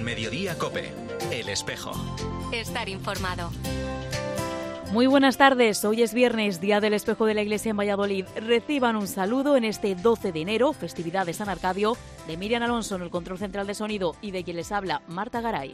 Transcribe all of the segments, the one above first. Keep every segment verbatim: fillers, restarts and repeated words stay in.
Mediodía COPE, El Espejo. Estar informado. Muy buenas tardes, hoy es viernes, Día del Espejo de la Iglesia en Valladolid. Reciban un saludo en este doce de enero, festividad de San Arcadio, de Miriam Alonso en el control central de sonido y de quien les habla, Marta Garay.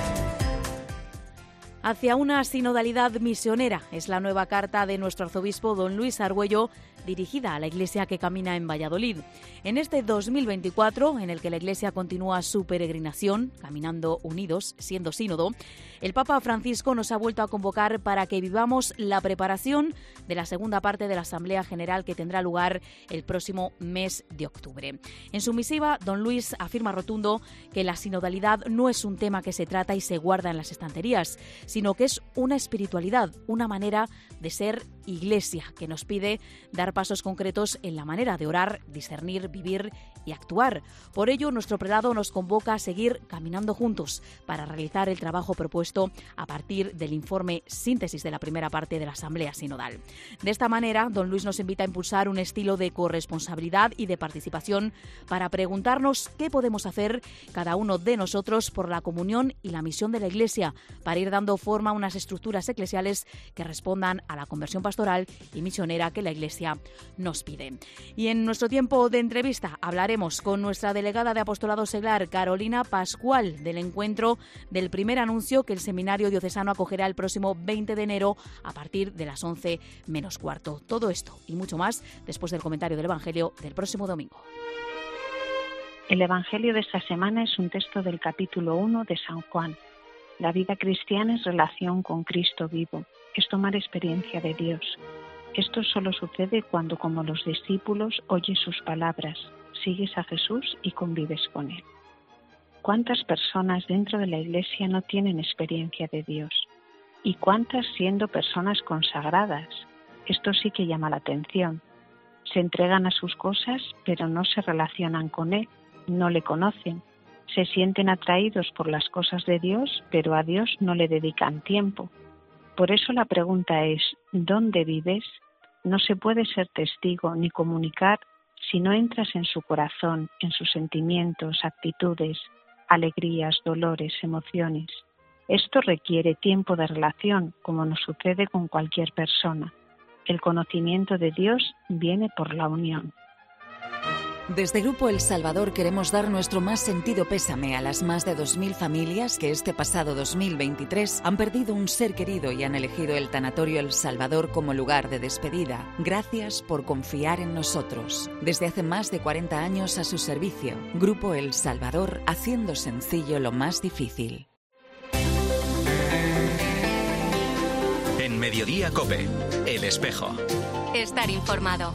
Hacia una sinodalidad misionera es la nueva carta de nuestro arzobispo don Luis Argüello, dirigida a la Iglesia que camina en Valladolid. En este dos mil veinticuatro, en el que la Iglesia continúa su peregrinación, caminando unidos, siendo sínodo, el Papa Francisco nos ha vuelto a convocar para que vivamos la preparación de la segunda parte de la Asamblea General que tendrá lugar el próximo mes de octubre. En su misiva, don Luis afirma rotundo que la sinodalidad no es un tema que se trata y se guarda en las estanterías, sino que es una espiritualidad, una manera de ser Iglesia, que nos pide dar pasos concretos en la manera de orar, discernir, vivir y actuar. Por ello, nuestro prelado nos convoca a seguir caminando juntos para realizar el trabajo propuesto a partir del informe síntesis de la primera parte de la Asamblea Sinodal. De esta manera, don Luis nos invita a impulsar un estilo de corresponsabilidad y de participación para preguntarnos qué podemos hacer cada uno de nosotros por la comunión y la misión de la Iglesia, para ir dando forma a unas estructuras eclesiales que respondan a la conversión pastoral y misionera que la Iglesia nos pide. Y en nuestro tiempo de entrevista hablaremos con nuestra delegada de Apostolado Seglar, Carolina Pascual, del encuentro del primer anuncio que el Seminario Diocesano acogerá el próximo veinte de enero a partir de las once menos cuarto. Todo esto y mucho más después del comentario del Evangelio del próximo domingo. El Evangelio de esta semana es un texto del capítulo uno de San Juan. La vida cristiana es relación con Cristo vivo, es tomar experiencia de Dios. Esto solo sucede cuando, como los discípulos, oyes sus palabras, sigues a Jesús y convives con Él. ¿Cuántas personas dentro de la Iglesia no tienen experiencia de Dios? ¿Y cuántas siendo personas consagradas? Esto sí que llama la atención. Se entregan a sus cosas, pero no se relacionan con Él, no le conocen. Se sienten atraídos por las cosas de Dios, pero a Dios no le dedican tiempo. Por eso la pregunta es, ¿dónde vives? No se puede ser testigo ni comunicar si no entras en su corazón, en sus sentimientos, actitudes, alegrías, dolores, emociones. Esto requiere tiempo de relación, como nos sucede con cualquier persona. El conocimiento de Dios viene por la unión. Desde Grupo El Salvador queremos dar nuestro más sentido pésame a las más de dos mil familias que este pasado dos mil veintitrés han perdido un ser querido y han elegido el Tanatorio El Salvador como lugar de despedida. Gracias por confiar en nosotros. Desde hace más de cuarenta años a su servicio. Grupo El Salvador, haciendo sencillo lo más difícil. En Mediodía COPE, El Espejo. Estar informado.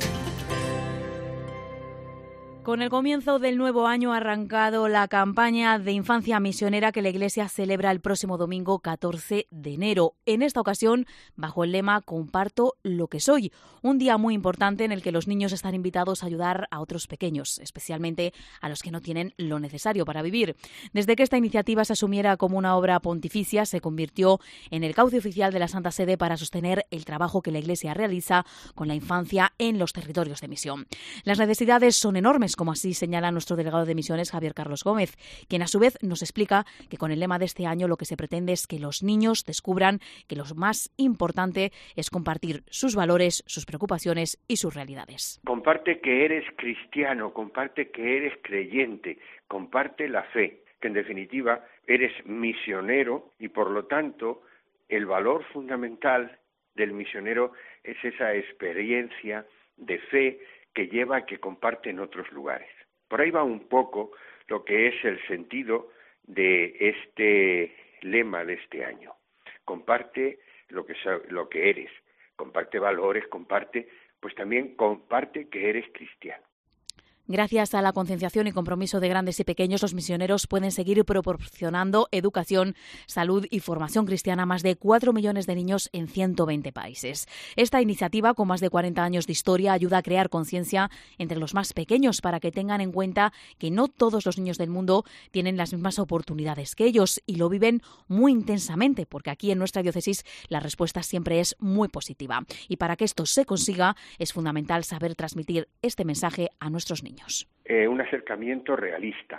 Con el comienzo del nuevo año ha arrancado la campaña de infancia misionera que la Iglesia celebra el próximo domingo catorce de enero. En esta ocasión, bajo el lema Comparto lo que soy, un día muy importante en el que los niños están invitados a ayudar a otros pequeños, especialmente a los que no tienen lo necesario para vivir. Desde que esta iniciativa se asumiera como una obra pontificia, se convirtió en el cauce oficial de la Santa Sede para sostener el trabajo que la Iglesia realiza con la infancia en los territorios de misión. Las necesidades son enormes, como así señala nuestro delegado de misiones, Javier Carlos Gómez, quien a su vez nos explica que con el lema de este año lo que se pretende es que los niños descubran que lo más importante es compartir sus valores, sus preocupaciones y sus realidades. Comparte que eres cristiano, comparte que eres creyente, comparte la fe, que en definitiva eres misionero y por lo tanto el valor fundamental del misionero es esa experiencia de fe que lleva a que comparte en otros lugares. Por ahí va un poco lo que es el sentido de este lema de este año. Comparte lo que, lo que eres, comparte valores, comparte, pues también comparte que eres cristiano. Gracias a la concienciación y compromiso de grandes y pequeños, los misioneros pueden seguir proporcionando educación, salud y formación cristiana a más de cuatro millones de niños en ciento veinte países. Esta iniciativa, con más de cuarenta años de historia, ayuda a crear conciencia entre los más pequeños para que tengan en cuenta que no todos los niños del mundo tienen las mismas oportunidades que ellos y lo viven muy intensamente, porque aquí en nuestra diócesis la respuesta siempre es muy positiva. Y para que esto se consiga, es fundamental saber transmitir este mensaje a nuestros niños. Eh, un acercamiento realista,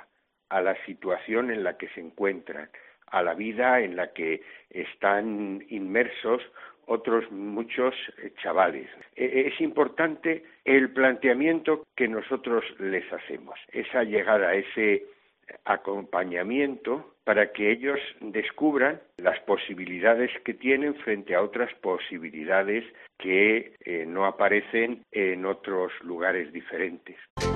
a la situación en la que se encuentran, a la vida en la que están inmersos otros muchos chavales. Es importante el planteamiento que nosotros les hacemos, esa llegada, ese acompañamiento para que ellos descubran las posibilidades que tienen frente a otras posibilidades que eh, no aparecen en otros lugares diferentes.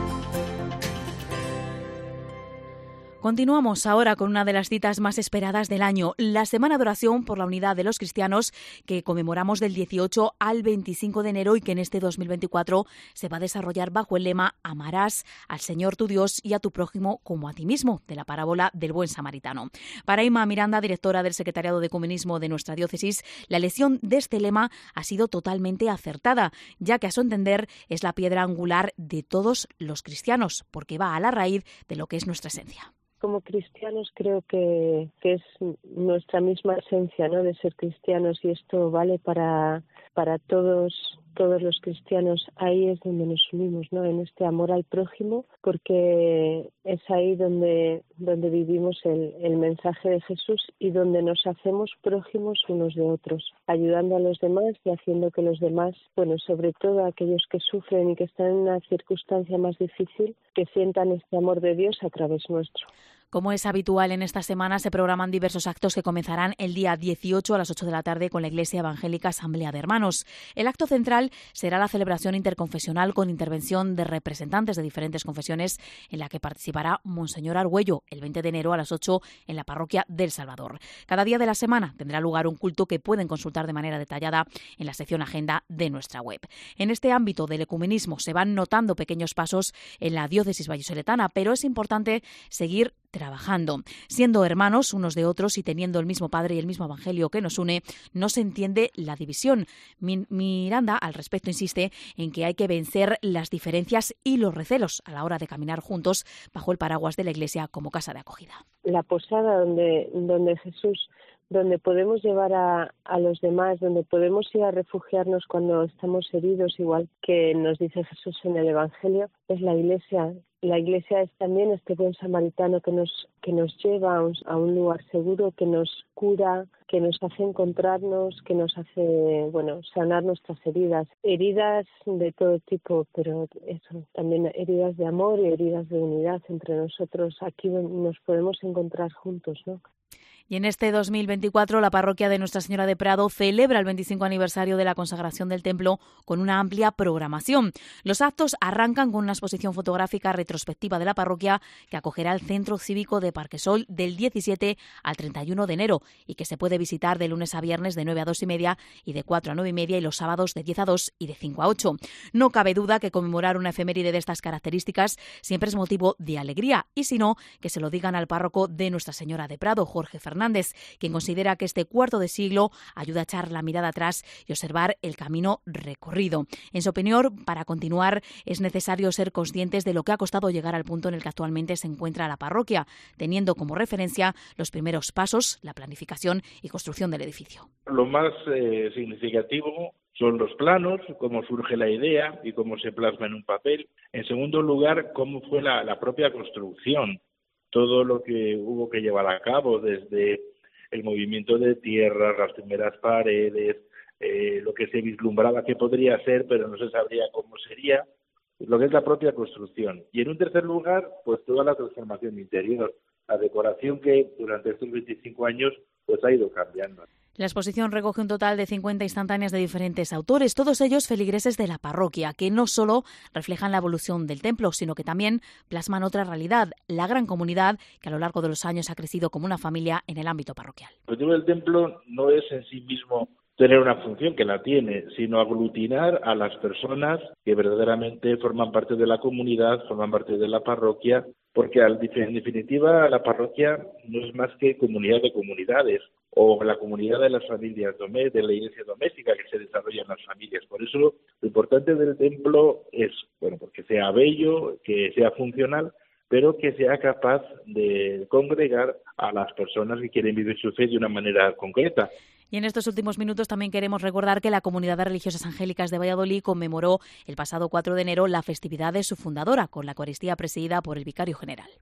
Continuamos ahora con una de las citas más esperadas del año, la Semana de Oración por la Unidad de los Cristianos, que conmemoramos del dieciocho al veinticinco de enero y que en este dos mil veinticuatro se va a desarrollar bajo el lema Amarás al Señor tu Dios y a tu prójimo como a ti mismo, de la parábola del buen samaritano. Para Inma Miranda, directora del Secretariado de Ecumenismo de nuestra diócesis, la elección de este lema ha sido totalmente acertada, ya que a su entender es la piedra angular de todos los cristianos, porque va a la raíz de lo que es nuestra esencia. Como cristianos creo que, que es nuestra misma esencia, ¿no?, de ser cristianos, y esto vale para para todos todos los cristianos. Ahí es donde nos unimos, ¿no?, en este amor al prójimo, porque es ahí donde donde vivimos el, el mensaje de Jesús y donde nos hacemos prójimos unos de otros, ayudando a los demás y haciendo que los demás, bueno, sobre todo aquellos que sufren y que están en una circunstancia más difícil, que sientan este amor de Dios a través nuestro. Como es habitual en esta semana, se programan diversos actos que comenzarán el día dieciocho a las ocho de la tarde con la Iglesia Evangélica Asamblea de Hermanos. El acto central será la celebración interconfesional con intervención de representantes de diferentes confesiones, en la que participará Monseñor Argüello el veinte de enero a las ocho en la parroquia del Salvador. Cada día de la semana tendrá lugar un culto que pueden consultar de manera detallada en la sección agenda de nuestra web. En este ámbito del ecumenismo se van notando pequeños pasos en la diócesis vallisoletana, pero es importante seguir trabajando. Siendo hermanos unos de otros y teniendo el mismo Padre y el mismo Evangelio que nos une, no se entiende la división. Miranda, al respecto, insiste en que hay que vencer las diferencias y los recelos a la hora de caminar juntos bajo el paraguas de la Iglesia como casa de acogida. La posada donde, donde Jesús, donde podemos llevar a, a los demás, donde podemos ir a refugiarnos cuando estamos heridos, igual que nos dice Jesús en el Evangelio, es la Iglesia. La Iglesia es también este buen samaritano que nos que nos lleva a un, a un lugar seguro, que nos cura, que nos hace encontrarnos, que nos hace, bueno, sanar nuestras heridas. Heridas de todo tipo, pero eso, también heridas de amor y heridas de unidad entre nosotros. Aquí nos podemos encontrar juntos, ¿no? Y en este dos mil veinticuatro la parroquia de Nuestra Señora de Prado celebra el veinticinco aniversario de la consagración del templo con una amplia programación. Los actos arrancan con una exposición fotográfica retrospectiva de la parroquia que acogerá el Centro Cívico de Parquesol del diecisiete al treinta y uno de enero y que se puede visitar de lunes a viernes de nueve a dos y media y de cuatro a nueve y media y los sábados de diez a dos y de cinco a ocho. No cabe duda que conmemorar una efeméride de estas características siempre es motivo de alegría y si no, que se lo digan al párroco de Nuestra Señora de Prado, Jorge Fernández. Fernández, quien considera que este cuarto de siglo ayuda a echar la mirada atrás y observar el camino recorrido. En su opinión, para continuar es necesario ser conscientes de lo que ha costado llegar al punto en el que actualmente se encuentra la parroquia, teniendo como referencia los primeros pasos, la planificación y construcción del edificio. Lo más eh, significativo son los planos, cómo surge la idea y cómo se plasma en un papel. En segundo lugar, cómo fue la, la propia construcción. Todo lo que hubo que llevar a cabo, desde el movimiento de tierra, las primeras paredes, eh, lo que se vislumbraba que podría ser, pero no se sabría cómo sería, lo que es la propia construcción. Y en un tercer lugar, pues toda la transformación interior, la decoración que durante estos veinticinco años pues ha ido cambiando. La exposición recoge un total de cincuenta instantáneas de diferentes autores, todos ellos feligreses de la parroquia, que no solo reflejan la evolución del templo, sino que también plasman otra realidad, la gran comunidad que a lo largo de los años ha crecido como una familia en el ámbito parroquial. El objetivo del templo no es en sí mismo tener una función, que la tiene, sino aglutinar a las personas que verdaderamente forman parte de la comunidad, forman parte de la parroquia, porque en definitiva la parroquia no es más que comunidad de comunidades, o la comunidad de las familias domésticas, de la iglesia doméstica que se desarrolla en las familias. Por eso lo importante del templo es, bueno, porque sea bello, que sea funcional, pero que sea capaz de congregar a las personas que quieren vivir su fe de una manera concreta. Y en estos últimos minutos también queremos recordar que la Comunidad de Religiosas Angélicas de Valladolid conmemoró el pasado cuatro de enero la festividad de su fundadora, con la Eucaristía presidida por el Vicario General.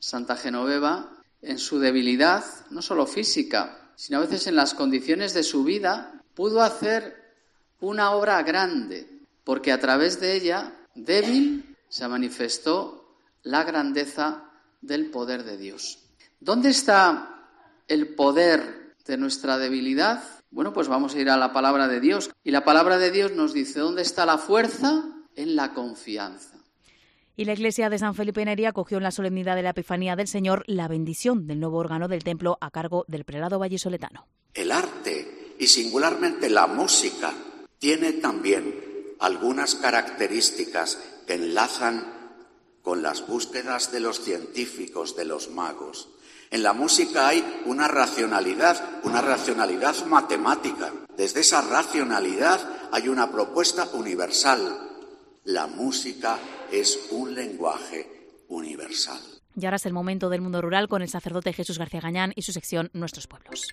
Santa Genoveva, en su debilidad, no solo física, sino a veces en las condiciones de su vida, pudo hacer una obra grande, porque a través de ella, débil, se manifestó la grandeza del poder de Dios. ¿Dónde está el poder de nuestra debilidad? Bueno, pues vamos a ir a la palabra de Dios. Y la palabra de Dios nos dice, ¿dónde está la fuerza? En la confianza. Y la Iglesia de San Felipe Neri acogió en la solemnidad de la Epifanía del Señor la bendición del nuevo órgano del templo a cargo del prelado vallisoletano. El arte, y singularmente la música, tiene también algunas características que enlazan con las búsquedas de los científicos, de los magos. En la música hay una racionalidad, una racionalidad matemática. Desde esa racionalidad hay una propuesta universal. La música es un lenguaje universal. Y ahora es el momento del mundo rural con el sacerdote Jesús García Gañán y su sección Nuestros Pueblos.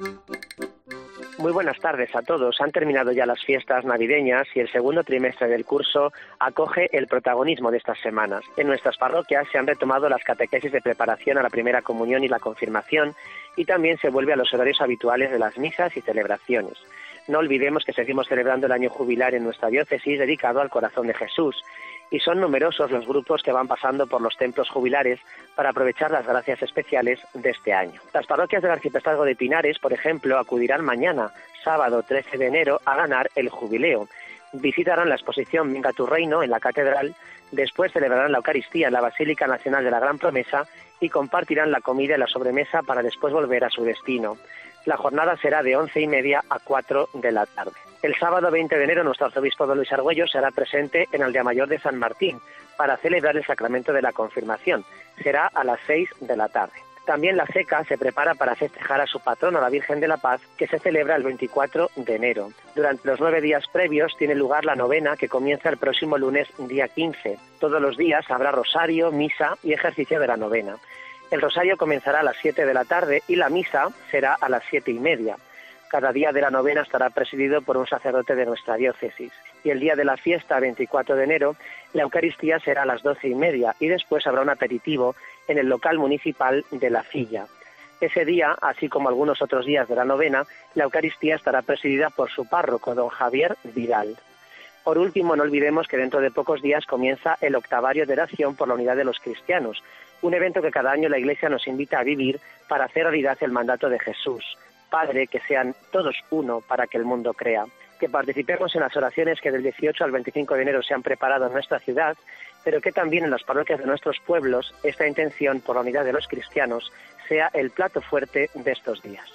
Muy buenas tardes a todos. Han terminado ya las fiestas navideñas y el segundo trimestre del curso acoge el protagonismo de estas semanas. En nuestras parroquias se han retomado las catequesis de preparación a la primera comunión y la confirmación, y también se vuelve a los horarios habituales de las misas y celebraciones. No olvidemos que seguimos celebrando el año jubilar en nuestra diócesis dedicado al corazón de Jesús, y son numerosos los grupos que van pasando por los templos jubilares para aprovechar las gracias especiales de este año. Las parroquias del Arciprestazgo de Pinares, por ejemplo, acudirán mañana, sábado trece de enero, a ganar el jubileo. Visitarán la exposición Venga tu Reino en la catedral, después celebrarán la Eucaristía en la Basílica Nacional de la Gran Promesa y compartirán la comida y la sobremesa para después volver a su destino. La jornada será de once y media a cuatro de la tarde. El sábado veinte de enero nuestro arzobispo don Luis Argüello será presente en Aldea Mayor de San Martín para celebrar el sacramento de la confirmación. Será a las seis de la tarde. También la SECA se prepara para festejar a su patrona, la Virgen de la Paz, que se celebra el veinticuatro de enero. Durante los nueve días previos tiene lugar la novena, que comienza el próximo lunes, día quince. Todos los días habrá rosario, misa y ejercicio de la novena. El rosario comenzará a las siete de la tarde y la misa será a las siete y media. Cada día de la novena estará presidido por un sacerdote de nuestra diócesis. Y el día de la fiesta, veinticuatro de enero, la Eucaristía será a las doce y media y después habrá un aperitivo en el local municipal de La Filla. Ese día, así como algunos otros días de la novena, la Eucaristía estará presidida por su párroco, don Javier Vidal. Por último, no olvidemos que dentro de pocos días comienza el octavario de oración por la unidad de los cristianos, un evento que cada año la Iglesia nos invita a vivir para hacer realidad el mandato de Jesús. Padre, que sean todos uno para que el mundo crea. Que participemos en las oraciones que del dieciocho al veinticinco de enero se han preparado en nuestra ciudad, pero que también en las parroquias de nuestros pueblos esta intención por la unidad de los cristianos sea el plato fuerte de estos días.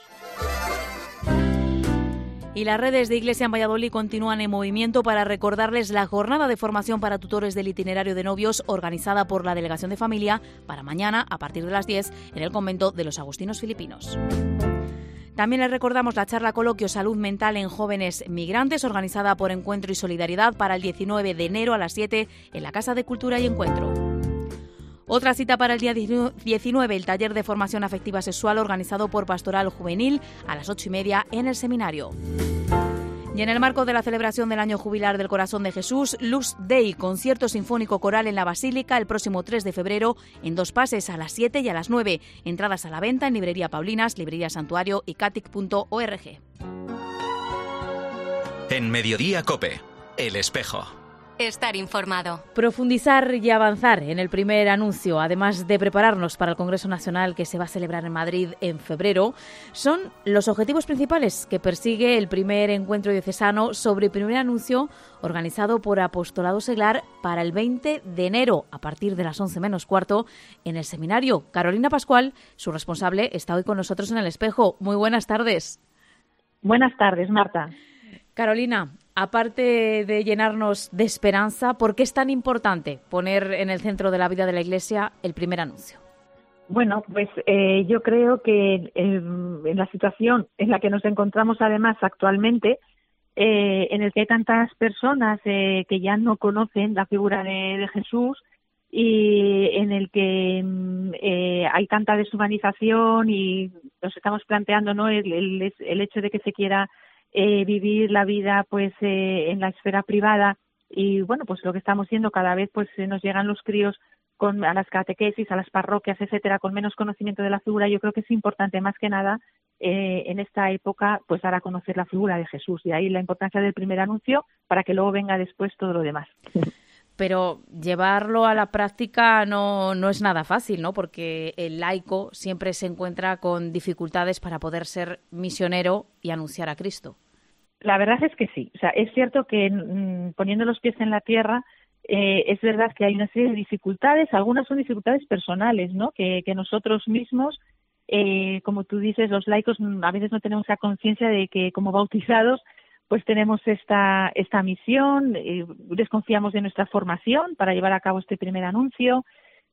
Y las redes de Iglesia en Valladolid continúan en movimiento para recordarles la jornada de formación para tutores del itinerario de novios organizada por la Delegación de Familia para mañana a partir de las diez en el convento de los Agustinos Filipinos. También les recordamos la charla coloquio Salud Mental en Jóvenes Migrantes organizada por Encuentro y Solidaridad para el diecinueve de enero a las siete en la Casa de Cultura y Encuentro. Otra cita para el día diecinueve, el taller de formación afectiva sexual organizado por Pastoral Juvenil a las ocho y media en el seminario. Y en el marco de la celebración del Año Jubilar del Corazón de Jesús, Lux Dei, concierto sinfónico coral en la Basílica el próximo tres de febrero en dos pases a las siete y a las nueve. Entradas a la venta en Librería Paulinas, Librería Santuario y catic punto org. En Mediodía COPE, El Espejo. Estar informado. Profundizar y avanzar en el primer anuncio, además de prepararnos para el Congreso Nacional que se va a celebrar en Madrid en febrero, son los objetivos principales que persigue el primer encuentro diocesano sobre el primer anuncio organizado por Apostolado Seglar para el veinte de enero a partir de las once menos cuarto en el seminario. Carolina Pascual, su responsable, está hoy con nosotros en El Espejo. Muy buenas tardes. Buenas tardes, Marta. Carolina, aparte de llenarnos de esperanza, ¿por qué es tan importante poner en el centro de la vida de la Iglesia el primer anuncio? Bueno, pues eh, yo creo que eh, en la situación en la que nos encontramos además actualmente, eh, en el que hay tantas personas eh, que ya no conocen la figura de, de Jesús y en el que eh, hay tanta deshumanización y nos estamos planteando, ¿no?, el, el, el hecho de que se quiera Eh, vivir la vida pues eh, en la esfera privada y bueno, pues lo que estamos viendo cada vez pues eh, nos llegan los críos con, a las catequesis, a las parroquias, etcétera, con menos conocimiento de la figura, yo creo que es importante más que nada eh, en esta época pues dar a conocer la figura de Jesús. De ahí la importancia del primer anuncio para que luego venga después todo lo demás. Pero llevarlo a la práctica no, no es nada fácil, ¿no? Porque el laico siempre se encuentra con dificultades para poder ser misionero y anunciar a Cristo. La verdad es que sí. O sea, es cierto que mmm, poniendo los pies en la tierra, eh, es verdad que hay una serie de dificultades. Algunas son dificultades personales, ¿no? Que, que nosotros mismos, eh, como tú dices, los laicos a veces no tenemos la conciencia de que como bautizados pues tenemos esta esta misión, eh, desconfiamos de nuestra formación para llevar a cabo este primer anuncio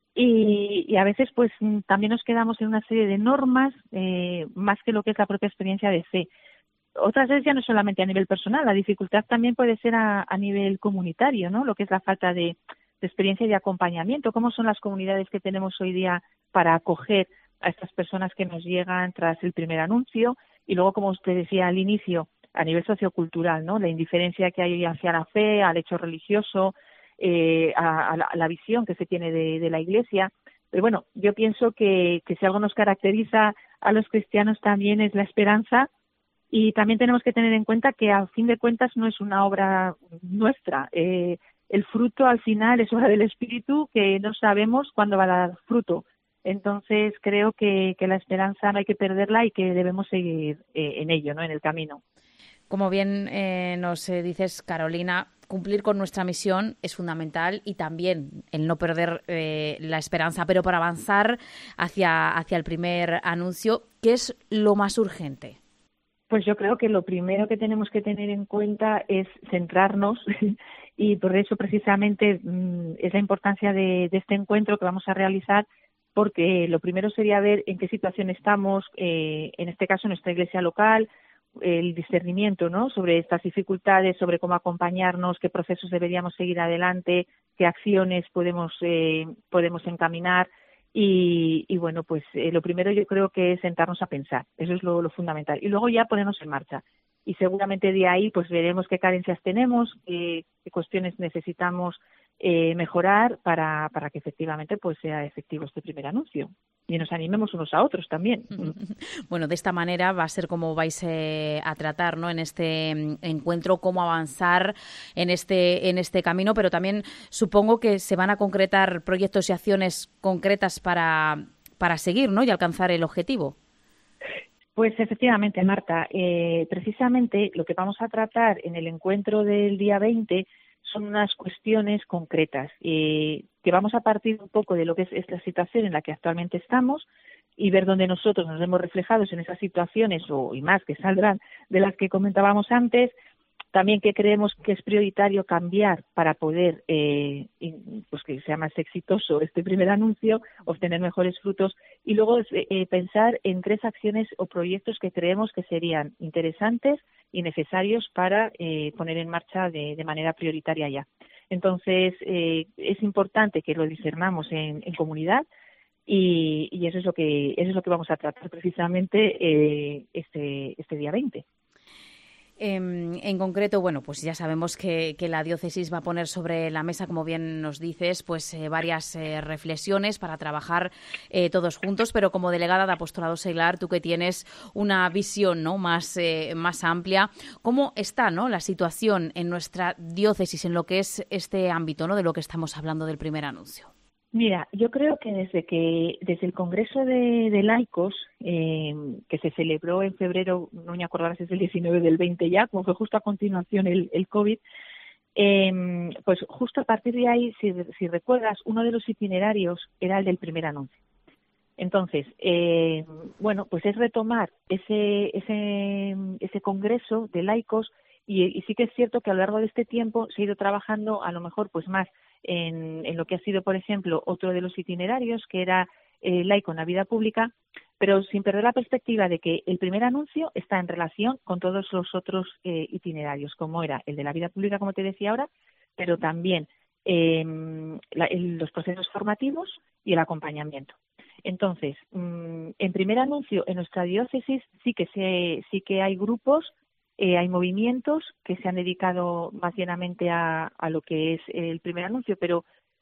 y, y a veces pues también nos quedamos en una serie de normas eh, más que lo que es la propia experiencia de fe. Otras veces ya no solamente a nivel personal, la dificultad también puede ser a, a nivel comunitario, ¿no? Lo que es la falta de, de experiencia y de acompañamiento. ¿Cómo son las comunidades que tenemos hoy día para acoger a estas personas que nos llegan tras el primer anuncio? Y luego, como usted decía al inicio, a nivel sociocultural, ¿no? La indiferencia que hay hacia la fe, al hecho religioso, eh, a, a, la, a la visión que se tiene de, de la Iglesia. Pero bueno, yo pienso que, que si algo nos caracteriza a los cristianos también es la esperanza y también tenemos que tener en cuenta que a fin de cuentas no es una obra nuestra. Eh, el fruto al final es obra del Espíritu que no sabemos cuándo va a dar fruto. Entonces creo que, que la esperanza no hay que perderla y que debemos seguir eh, en ello, ¿no? En el camino. Como bien eh, nos eh, dices, Carolina, cumplir con nuestra misión es fundamental y también el no perder eh, la esperanza, pero para avanzar hacia, hacia el primer anuncio, ¿qué es lo más urgente? Pues yo creo que lo primero que tenemos que tener en cuenta es centrarnos y por eso precisamente mmm, es la importancia de, de este encuentro que vamos a realizar, porque lo primero sería ver en qué situación estamos, eh, en este caso en nuestra iglesia local, el discernimiento, ¿no? Sobre estas dificultades, sobre cómo acompañarnos, qué procesos deberíamos seguir adelante, qué acciones podemos eh, podemos encaminar y, y bueno, pues eh, lo primero yo creo que es sentarnos a pensar, eso es lo, lo fundamental y luego ya ponernos en marcha y seguramente de ahí pues veremos qué carencias tenemos, qué, qué cuestiones necesitamos eh, mejorar para, para que efectivamente pues sea efectivo este primer anuncio. Y nos animemos unos a otros también. Bueno, de esta manera va a ser como vais eh, a tratar, ¿no? En este encuentro, cómo avanzar en este en este camino, pero también supongo que se van a concretar proyectos y acciones concretas para, para seguir, ¿no? Y alcanzar el objetivo. Pues efectivamente, Marta, eh, precisamente lo que vamos a tratar en el encuentro del día veinte son unas cuestiones concretas eh, que vamos a partir un poco de lo que es esta situación en la que actualmente estamos y ver dónde nosotros nos vemos reflejados en esas situaciones o y más que saldrán de las que comentábamos antes. También que creemos que es prioritario cambiar para poder eh, pues que sea más exitoso este primer anuncio, obtener mejores frutos y luego eh, pensar en tres acciones o proyectos que creemos que serían interesantes y necesarios para eh, poner en marcha de, de manera prioritaria ya. Entonces eh, es importante que lo discernamos en, en comunidad y, y eso es lo que eso es lo que vamos a tratar precisamente eh, este este día veinte. En, en concreto, bueno, pues ya sabemos que, que la diócesis va a poner sobre la mesa, como bien nos dices, pues eh, varias eh, reflexiones para trabajar eh, todos juntos, pero como delegada de Apostolado Seglar, tú que tienes una visión, ¿no? más, eh, más amplia, ¿cómo está, ¿no? la situación en nuestra diócesis en lo que es este ámbito, ¿no? de lo que estamos hablando del primer anuncio? Mira, yo creo que desde que desde el Congreso de, de Laicos, eh, que se celebró en febrero, no me acuerdo si es el diecinueve del veinte ya, como fue justo a continuación el, el COVID, eh, pues justo a partir de ahí, si, si recuerdas, uno de los itinerarios era el del primer anuncio. Entonces, eh, bueno, pues es retomar ese ese ese Congreso de Laicos y, y sí que es cierto que a lo largo de este tiempo se ha ido trabajando a lo mejor pues más En, en lo que ha sido, por ejemplo, otro de los itinerarios, que era eh, laico en la vida pública, pero sin perder la perspectiva de que el primer anuncio está en relación con todos los otros eh, itinerarios, como era el de la vida pública, como te decía ahora, pero también eh, la, el, los procesos formativos y el acompañamiento. Entonces, mmm, en primer anuncio, en nuestra diócesis sí que se, sí que hay grupos, Eh, hay movimientos que se han dedicado más llenamente a, a lo que es el primer anuncio, pero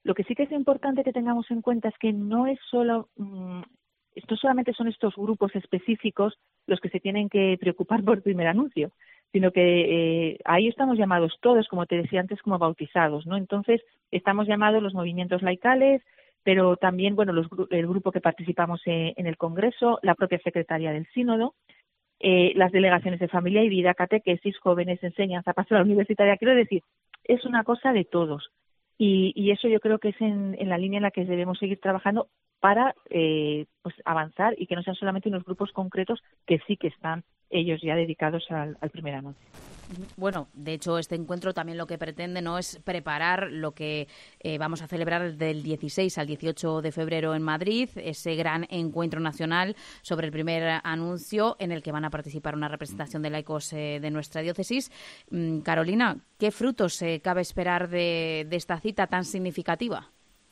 Lo que sí que es importante que tengamos en cuenta es que no es solo, mmm, esto solamente son estos grupos específicos los que se tienen que preocupar por el primer anuncio, sino que eh, ahí estamos llamados todos, como te decía antes, como bautizados, ¿no? Entonces, estamos llamados los movimientos laicales, pero también, bueno, los, el grupo que participamos en, en el Congreso, la propia Secretaría del Sínodo, eh, las delegaciones de familia y vida, catequesis, jóvenes, enseñanza, pastoral universitaria. Quiero decir, es una cosa de todos. Y, y eso yo creo que es en, en la línea en la que debemos seguir trabajando para eh, pues avanzar y que no sean solamente unos grupos concretos que sí que están ellos ya dedicados al, al primer anuncio. Bueno, de hecho, este encuentro también lo que pretende no es preparar lo que eh, vamos a celebrar del dieciséis al dieciocho de febrero en Madrid, ese gran encuentro nacional sobre el primer anuncio en el que van a participar una representación de laicos eh, de nuestra diócesis. Mm, Carolina, ¿qué frutos eh, cabe esperar de, de esta cita tan significativa?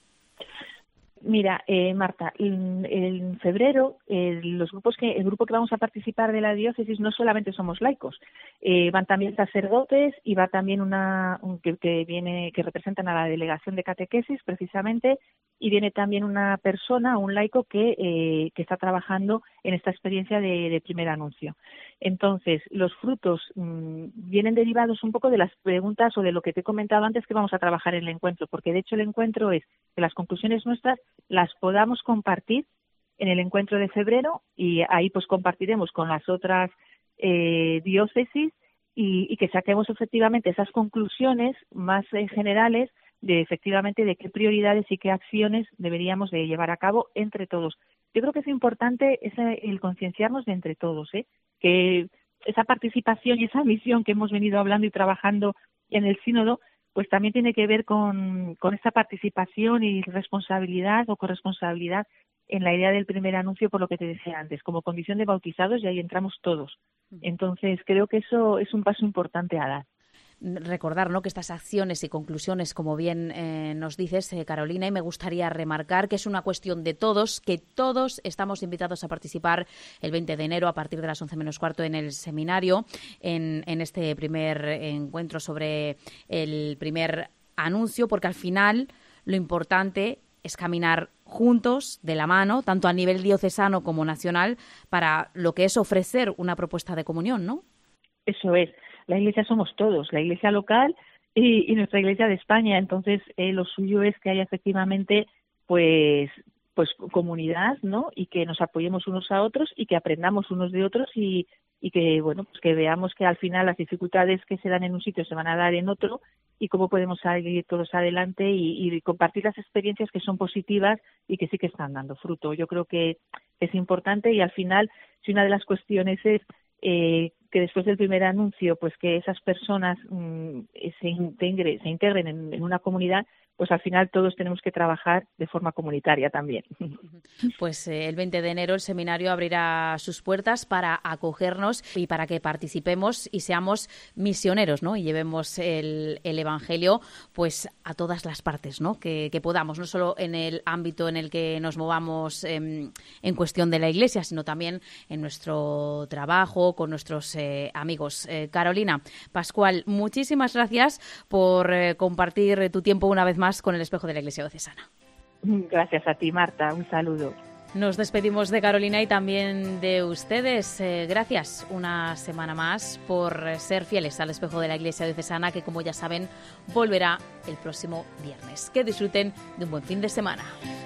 Mira, eh, Marta, en, en febrero eh, los grupos que el grupo que vamos a participar de la diócesis no solamente somos laicos, eh, van también sacerdotes y va también una un, que, que viene que representan a la delegación de catequesis precisamente, y viene también una persona, un laico que eh, que está trabajando en esta experiencia de, de primer anuncio. Entonces, los frutos mmm, vienen derivados un poco de las preguntas o de lo que te he comentado antes que vamos a trabajar en el encuentro, porque de hecho el encuentro es que las conclusiones nuestras las podamos compartir en el encuentro de febrero, y ahí pues compartiremos con las otras eh, diócesis y, y que saquemos efectivamente esas conclusiones más eh, generales de efectivamente de qué prioridades y qué acciones deberíamos de llevar a cabo entre todos. Yo creo que es importante ese, el concienciarnos de entre todos, ¿eh? Que esa participación y esa misión que hemos venido hablando y trabajando en el sínodo, pues también tiene que ver con, con esa participación y responsabilidad o corresponsabilidad en la idea del primer anuncio, por lo que te decía antes, como condición de bautizados, y ahí entramos todos. Entonces, creo que eso es un paso importante a dar. Recordar, ¿no?, que estas acciones y conclusiones, como bien eh, nos dices, eh, Carolina, y me gustaría remarcar que es una cuestión de todos, que todos estamos invitados a participar el veinte de enero a partir de las once menos cuarto en el seminario, en, en este primer encuentro sobre el primer anuncio, porque al final lo importante es caminar juntos, de la mano, tanto a nivel diocesano como nacional, para lo que es ofrecer una propuesta de comunión, ¿no? Eso es. La Iglesia somos todos, la Iglesia local y, y nuestra Iglesia de España. Entonces, eh, lo suyo es que haya efectivamente, pues, pues comunidad, ¿no? Y que nos apoyemos unos a otros y que aprendamos unos de otros y, y que, bueno, pues que veamos que al final las dificultades que se dan en un sitio se van a dar en otro y cómo podemos salir todos adelante y, y compartir las experiencias que son positivas y que sí que están dando fruto. Yo creo que es importante, y al final, si una de las cuestiones es eh, que después del primer anuncio, pues que esas personas mmm, se, integre, se integren en, en una comunidad, pues al final todos tenemos que trabajar de forma comunitaria también. Pues eh, el veinte de enero el seminario abrirá sus puertas para acogernos y para que participemos y seamos misioneros, ¿no? Y llevemos el, el Evangelio pues a todas las partes, ¿no? Que, que podamos, no solo en el ámbito en el que nos movamos eh, en cuestión de la Iglesia, sino también en nuestro trabajo, con nuestros eh, amigos. Eh, Carolina Pascual, muchísimas gracias por eh, compartir tu tiempo una vez más más con el espejo de la Iglesia Diocesana. Gracias a ti, Marta. Un saludo. Nos despedimos de Carolina y también de ustedes. Eh, gracias una semana más por ser fieles al espejo de la Iglesia Diocesana, que, como ya saben, volverá el próximo viernes. Que disfruten de un buen fin de semana.